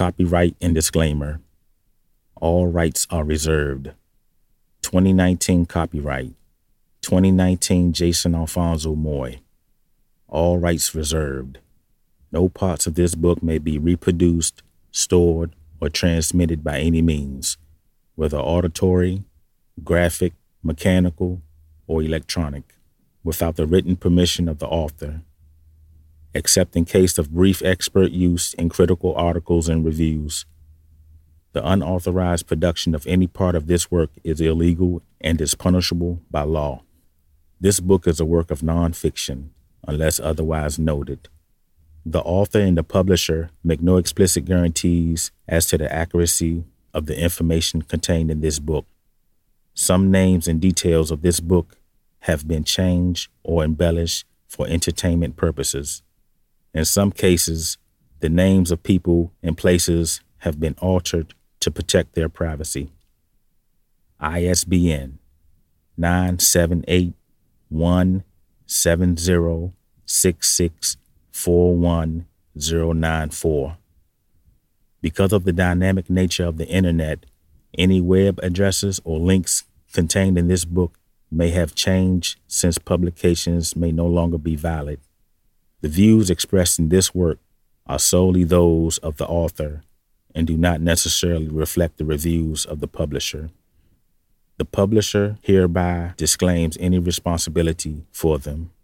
Copyright and disclaimer. All rights are reserved. 2019 copyright. 2019 Jason Alfonso Moy. All rights reserved. No parts of this book may be reproduced, stored, or transmitted by any means, whether auditory, graphic, mechanical, or electronic, without the written permission of the author, except in case of brief expert use in critical articles and reviews. The unauthorized production of any part of this work is illegal and is punishable by law. This book is a work of nonfiction, unless otherwise noted. The author and the publisher make no explicit guarantees as to the accuracy of the information contained in this book. Some names and details of this book have been changed or embellished for entertainment purposes. In some cases, the names of people and places have been altered to protect their privacy. ISBN 978-170-66-41094. Because of the dynamic nature of the internet, any web addresses or links contained in this book may have changed since publications may no longer be valid. The views expressed in this work are solely those of the author and do not necessarily reflect the reviews of the publisher. The publisher hereby disclaims any responsibility for them.